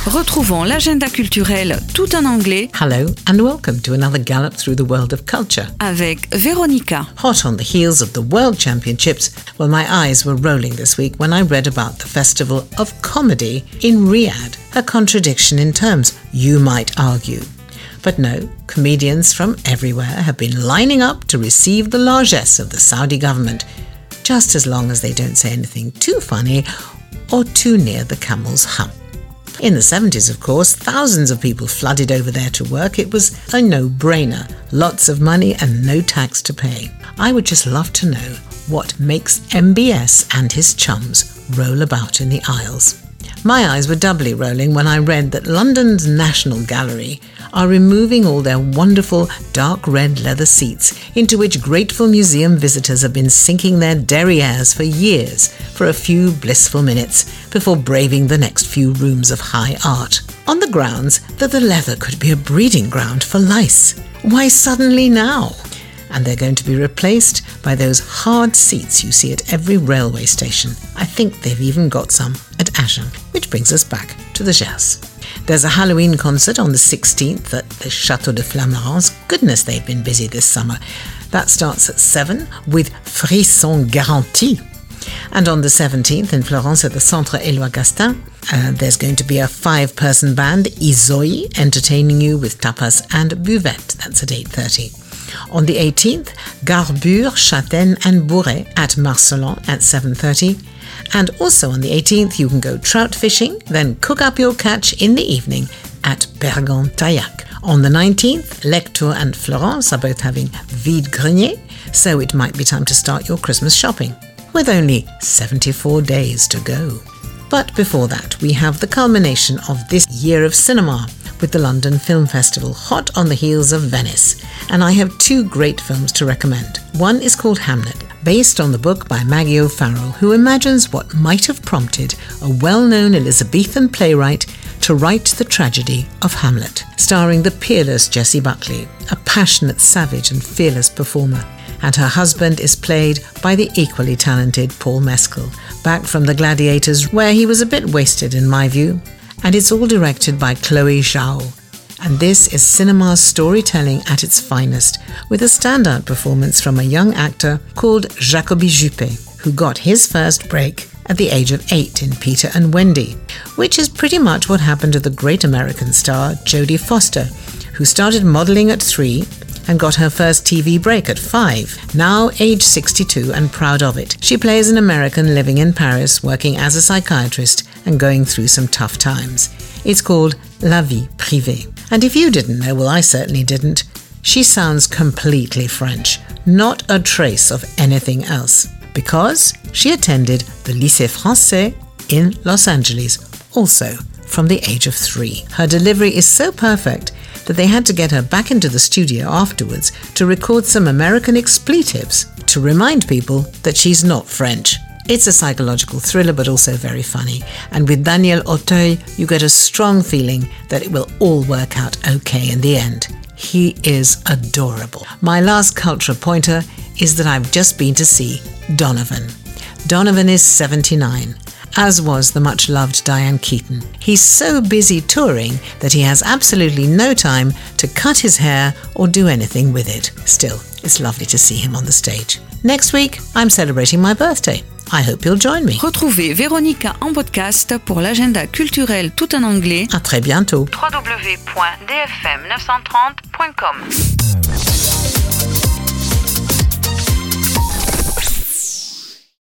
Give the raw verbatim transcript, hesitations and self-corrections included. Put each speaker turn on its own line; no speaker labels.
Retrouvons l'agenda culturel tout en anglais.
Hello and welcome to another gallop through the world of culture.
Avec Véronica.
Hot on the heels of the World Championships, well, my eyes were rolling this week when I read about the Festival of Comedy in Riyadh. A contradiction in terms, you might argue. But no, comedians from everywhere have been lining up to receive the largesse of the Saudi government, just as long as they don't say anything too funny or too near the camel's hump. In the seventies, of course, thousands of people flooded over there to work. It was a no-brainer. Lots of money and no tax to pay. I would just love to know what makes M B S and his chums roll about in the aisles. My eyes were doubly rolling when I read that London's National Gallery are removing all their wonderful dark red leather seats into which grateful museum visitors have been sinking their derrieres for years for a few blissful minutes before braving the next few rooms of high art, on the grounds that the leather could be a breeding ground for lice. Why suddenly now? And they're going to be replaced by those hard seats you see at every railway station. I think they've even got some at Agen, which brings us back to the jazz. There's a Halloween concert on the sixteenth at the Château de Flamarens. Goodness, they've been busy this summer. That starts at seven with Frisson Garanti. And on the seventeenth in Florence at the Centre Éloi Gastin, uh, there's going to be a five-person band, Izoi, entertaining you with tapas and buvette. That's at eight thirty. On the eighteenth, Garbure, Châtaigne and Bourret at Marcelin at seven thirty. And also on the eighteenth, you can go trout fishing, then cook up your catch in the evening at Bergen-Taillac. On the nineteenth, Lectoure and Florence are both having vide-grenier, so it might be time to start your Christmas shopping, with only seventy-four days to go. But before that, we have the culmination of this year of cinema with the London Film Festival, hot on the heels of Venice. And I have two great films to recommend. One is called Hamlet, based on the book by Maggie O'Farrell, who imagines what might have prompted a well-known Elizabethan playwright to write the tragedy of Hamlet, starring the peerless Jessie Buckley, a passionate, savage and fearless performer. And her husband is played by the equally talented Paul Mescal, back from The Gladiators, where he was a bit wasted in my view. And it's all directed by Chloe Zhao. And this is cinema's storytelling at its finest, with a standout performance from a young actor called Jacobi Juppé, who got his first break at the age of eight in Peter and Wendy, which is pretty much what happened to the great American star Jodie Foster, who started modelling at three and got her first T V break at five, now age sixty-two and proud of it. She plays an American living in Paris, working as a psychiatrist and going through some tough times. It's called La Vie Privée. And if you didn't know, well, I certainly didn't, she sounds completely French, not a trace of anything else, because she attended the Lycée Français in Los Angeles, also from the age of three. Her delivery is so perfect that they had to get her back into the studio afterwards to record some American expletives to remind people that she's not French. It's a psychological thriller, but also very funny. And with Daniel Auteuil, you get a strong feeling that it will all work out okay in the end. He is adorable. My last culture pointer is that I've just been to see Donovan. Donovan is seventy-nine. As was the much-loved Diane Keaton. He's so busy touring that he has absolutely no time to cut his hair or do anything with it. Still, it's lovely to see him on the stage. Next week, I'm celebrating my birthday. I hope you'll join me.
Retrouvez Véronica en podcast pour l'agenda culturel tout en anglais.
À très bientôt.
w w w point d f m neuf cent trente point com